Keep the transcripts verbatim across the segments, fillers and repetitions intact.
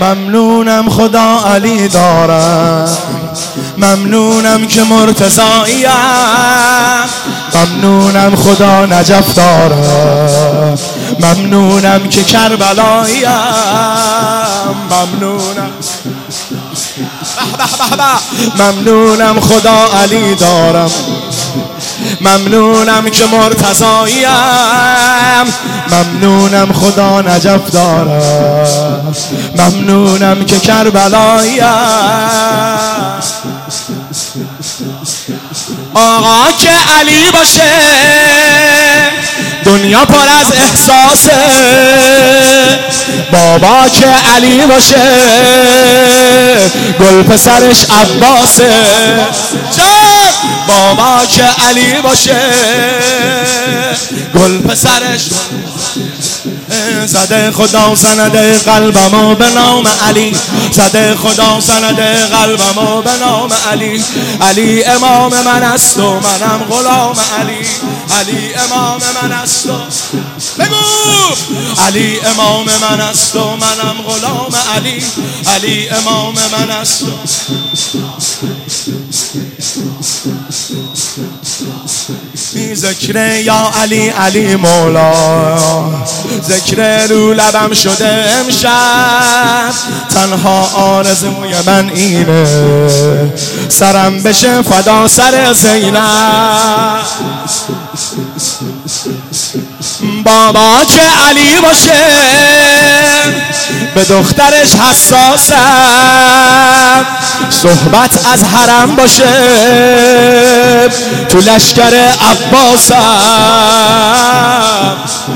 ممنونم خدا علی دارم، ممنونم که مرتضاییم، ممنونم خدا نجف دارم، ممنونم که کربلاییم، ممنونم به به به ممنونم خدا علی دارم، ممنونم که مرتضاییم، ممنونم خدا نجف دارم، ممنونم که کربلاییم. آقا که علی باشه دنیا پر از احساسه، بابا که علی باشه گل پسرش عباسه، بابا که علی باشه گل پسرش زده خدا سنده قلبمو به نام علی، زده خدا سنده قلبمو به نام علی. علی امام من است و منم غلام علی، علی امام من است و بگو علی امام من است و منم غلام علی، علی امام من است و ذکر یا علی علی مولا، ذکر رو لبم شده امشب، تنها آرزوی من اینه سرم بشه فدا سر زینب. بابا که علی باشه به دخترش حساسم، صحبت از حرم باشه تو لشکر عباسم،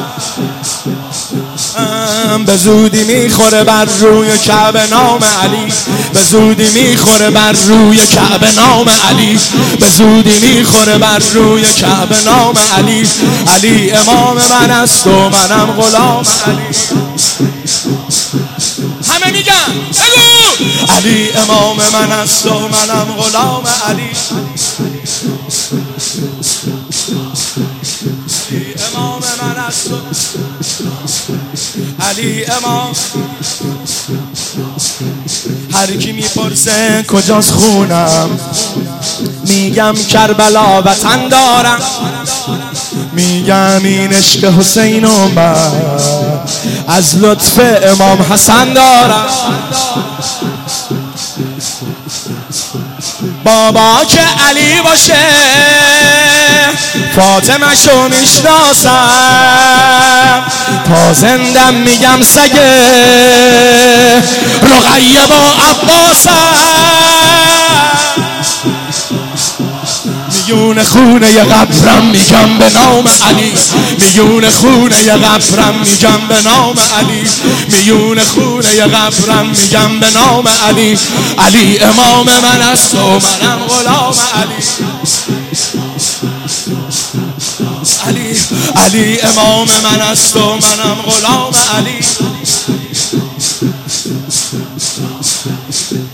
به زودی میخوره بر روی کعبه نام علی، به زودی میخوره بر روی کعبه نام علی، به زودی میخوره بر روی کعبه نام علی. علی امام من است و منم غلام علی. همه میگن بگو علی امام من است و منم غلام علی. علی امام من است و علی امام. هر کی میپرسه کجاست خونم، میگم کربلا وطن دارم، میگم این عشق حسین و من از لطف امام حسن دارم. بابا که علی باشه فاطمه شو میشناسم، تا زندم میگم سگه رقیه با عباسم، میون خونه ی قبرم میگم به نام علی، میون خونه ی قبرم میگم به نام علی، میون خونه ی قبرم میگم به نام علی. علی امام من است و منم غلام علی. علی علی امام من است و منم غلام علی.